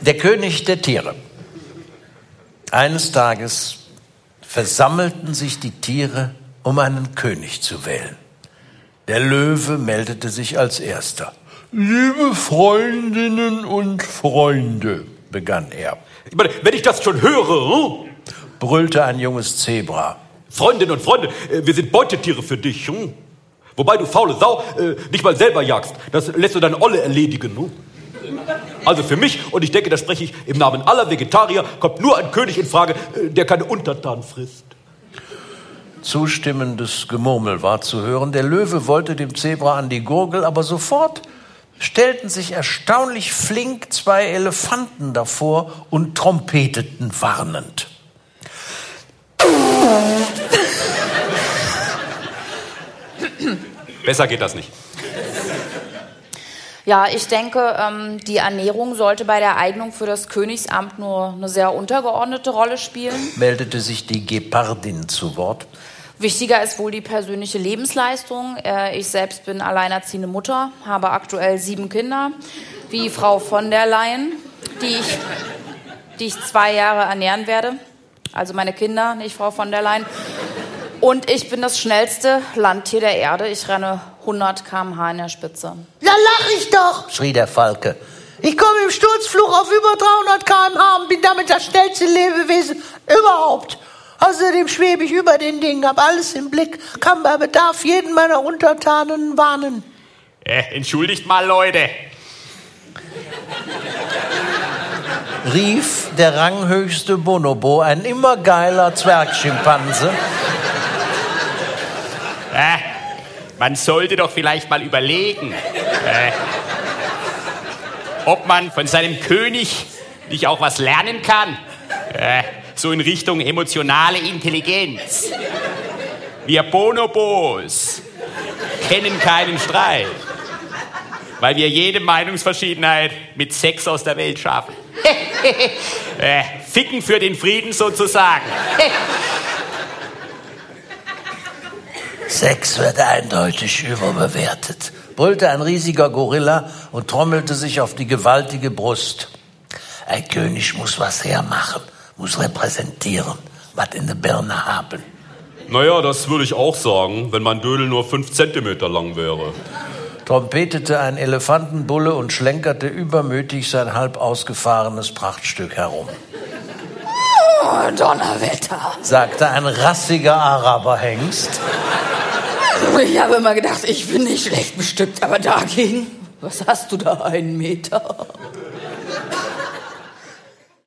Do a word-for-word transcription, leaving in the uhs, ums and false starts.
Der König der Tiere. Eines Tages versammelten sich die Tiere, um einen König zu wählen. Der Löwe meldete sich als erster. Liebe Freundinnen und Freunde, begann er. Ich meine, wenn ich das schon höre, hm? brüllte ein junges Zebra. Freundinnen und Freunde, wir sind Beutetiere für dich. Hm? Wobei du faule Sau äh, nicht mal selber jagst. Das lässt du deine Olle erledigen. Hm? Also für mich, und ich denke, da spreche ich im Namen aller Vegetarier, kommt nur ein König in Frage, äh, der keine Untertanen frisst. Zustimmendes Gemurmel war zu hören. Der Löwe wollte dem Zebra an die Gurgel, aber sofort stellten sich erstaunlich flink zwei Elefanten davor und trompeteten warnend. Besser geht das nicht. Ja, ich denke, ähm, die Ernährung sollte bei der Eignung für das Königsamt nur eine sehr untergeordnete Rolle spielen. Meldete sich die Gepardin zu Wort. Wichtiger ist wohl die persönliche Lebensleistung. Äh, ich selbst bin alleinerziehende Mutter, habe aktuell sieben Kinder, wie Frau von der Leyen, die ich, die ich zwei Jahre ernähren werde. Also meine Kinder, nicht Frau von der Leyen. Und ich bin das schnellste Landtier der Erde. Ich renne hundert Kilometer pro Stunde in der Spitze. Ja, lach ich doch, schrie der Falke. Ich komme im Sturzflug auf über dreihundert Kilometer pro Stunde und bin damit das schnellste Lebewesen überhaupt. Außerdem schwebe ich über den Dingen, hab alles im Blick, kann bei Bedarf jeden meiner Untertanen warnen. Äh, entschuldigt mal, Leute. Rief der ranghöchste Bonobo, ein immer geiler Zwergschimpanse. Äh, man sollte doch vielleicht mal überlegen, äh, ob man von seinem König nicht auch was lernen kann. Äh, so in Richtung emotionale Intelligenz. Wir Bonobos kennen keinen Streit, weil wir jede Meinungsverschiedenheit mit Sex aus der Welt schaffen. äh, ficken für den Frieden sozusagen. Sex wird eindeutig überbewertet, brüllte ein riesiger Gorilla und trommelte sich auf die gewaltige Brust. Ein König muss was hermachen, muss repräsentieren, was in der Birne haben. Naja, das würde ich auch sagen, wenn mein Dödel nur fünf Zentimeter lang wäre. Trompetete ein Elefantenbulle und schlenkerte übermütig sein halb ausgefahrenes Prachtstück herum. Oh, Donnerwetter, sagte ein rassiger Araberhengst. Ich habe immer gedacht, ich bin nicht schlecht bestückt, aber dagegen, was hast du da, einen Meter?